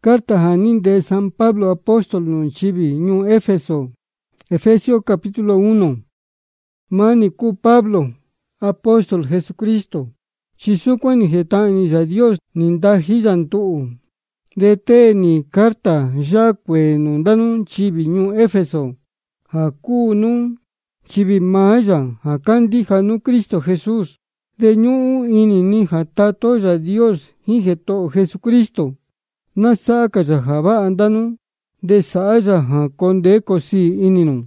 Carta janin de San Pablo apóstol nun chibi ñu Éfeso. Efesios capítulo 1. Mani ku Pablo, apóstol Jesucristo. Chisukwa ni jetani ya Dios nindahiyan tuu. Dete ni carta yakwe nundanu chibi ñu Éfeso. Haku nu chibi maya hakandi hanu Cristo Jesús. De ñu ini ni hatato ya Dios hijeto Jesucristo. Nasaka ya haba andanu de saya hakonde kosi ininu.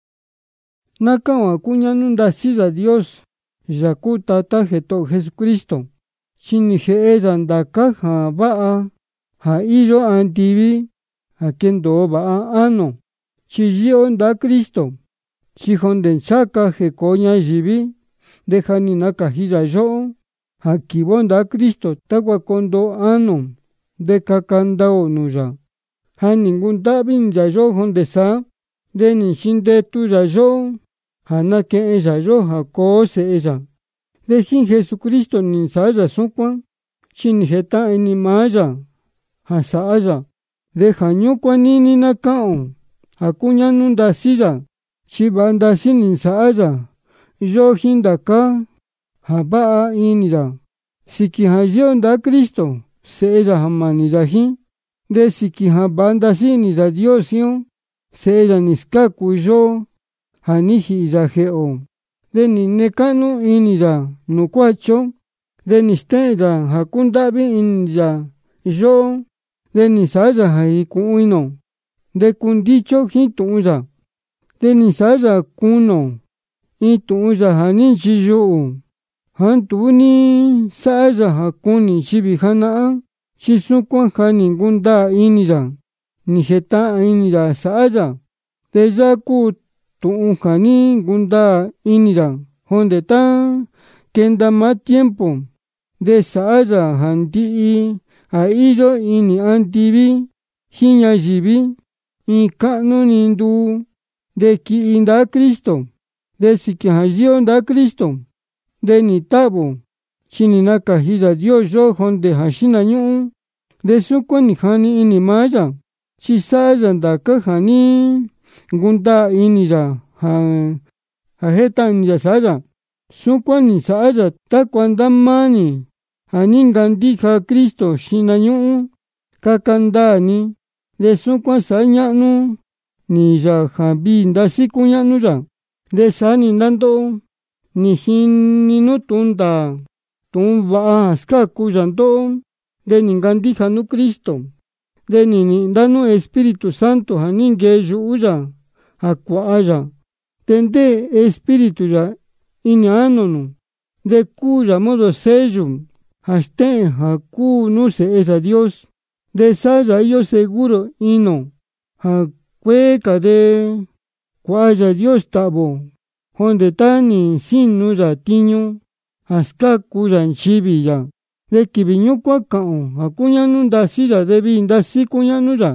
Nakawa kuñanu ndasi ya Dios yaku tata jeto Jesucristo. Chini jeeya ndaka haba ha iyo antivi hakendo ba ano. Chiyio nda Cristo. Chihonden chaka jekoña yivi dejani nakahiya yo. Hakibo nda Cristo takwa kondo ano. De kakandao nuya. Ha ningún tabin ya yo honde sa. De ninshinde tu ya yo. Ha na ke ella yo ha kose ella. De jin Jesucristo ninsaya sukwan. Chin jeta enimaya. Ha saaya. De janyukwa nini nakao. Ha kuña nunda siya. Chibanda si ninsaya. Yo hindaka. Ha baa inira. Siki ha yo nda Cristo. Se ella jamani yahi. De siki ha banda sini ya Dios yo. Se ella niskaku yo. Hanihi ya geo. De ni nekanu ini ya nukwacho. De niste ya hakundabi ini ya yo. De nisaya haiku uino. De kundicho hitu uya. De nisaya kuno. Itu uya haninchi yo. Hantuni saya hakuni chibi hana chisukwan ha ningunda inira ni jeta inira saya de yaku tu hani gunda inira honde ta kenda ma tiempo de saya handi a iyo ini antivi hinya jibi i kanu nindu de ki inda Cristo de siki hajio nda Cristo. De ni tabo, chini nakahiya Dios yo honde hashina nyu, de sukwa ni hani ini maya, chisaya ndaka hani gunda ini ya, ha heta ni ya saya, sukwa ni saya takwa ndamani, hani ngandika Cristo shina nyu, kakandani, de sukwa sayanu, ni ya habi ndasiku nyanu ya, de sani ndando, ni hininu tunda tumba skaku yanto de ningandi hanu Cristo de ni danu Espíritu Santo haninge yuya akwaya tende Espíritu ya inianonu de cuya modo sello haste haku no se es a Dios de saya yo seguro ino hakueka de cuaya Dios tabo honde tani sin nuya tiño, hasta kuyan chibi ya. De kibiño kwa kao, hakuña nunda silla debi ndasi kuña nuya.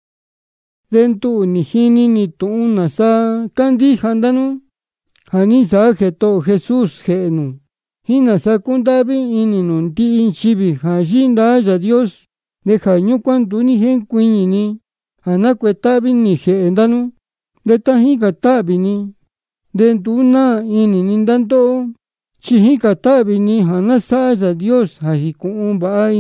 Dentu ni hini ni tuuna sa kandi handanu. Hani sa jeto Jesús genu. Hina sa kundabi ini nunti in chibi hajinda ya Dios. De jaño cuantu ni gen kuiñini. Hanakuetabi ni gendanu. De tajiga tabi ni. Dentuna ini nindanto chihika tabi ni hanasaya Dios hajikumba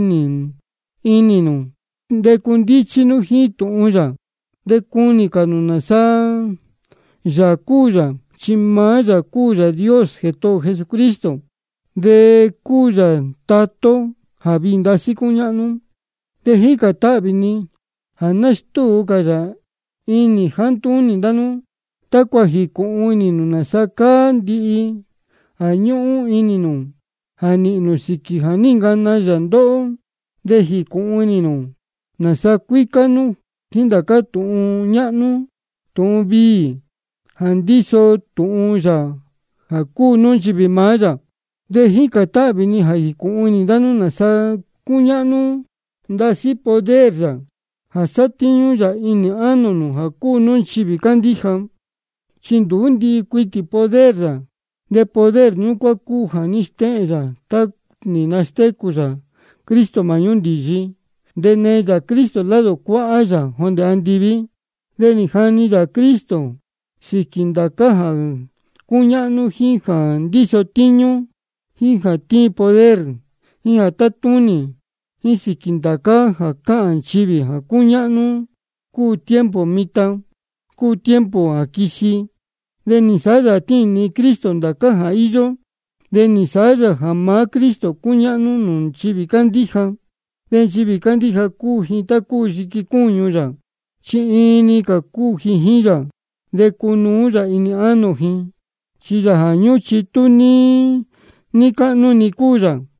ininu de kundichinu hitu uya de kunika nunasa yakuya chimaya kuya Dios jeto Jesucristo de kuya tato habindasi kuñanu de hika tabi ni hanastu kaya ini hantuni danu takwa hiku ininu nasakandi añu ininu haninu siki haningana yando de hiku ininu nasakuikanu hindaka tu'un ña'nu tu'un bi handiso tu'un ya haku nunchibi maya de hika tabi ni hajiku inidanu nasakuña'nu ndasi poder ya hasatiñu ya ini anonu haku nunchibi kandija chindundi kuiti poder de poder nyukwa kuja niste ya tak ni naste kuya Cristo mayundi ji ndene ya Cristo lado kua'a ya jonde andivi. De ni jani ya Cristo siki ndaka ja kuña'nu jin ja ndiso tiñu, jin ja tiin poder, jin ja tatuni, jin siki ndaka ja ka'an nchivi ja kuña'nu kuu tiempo mita, kuu tiempo ja kiji. De ni saya tiini Cristo ndaka ja iyo. De ni saya ja maa Cristo kuña'nu nuu nchivi kandija. De nchivi kandija kuu jin ta kuu yiki kuñu ya, chi ini ka kuu jin ya. De kunuu ya ini anu jin, chi ya ja ñuu chitu ni ka'nu ni kuu ya.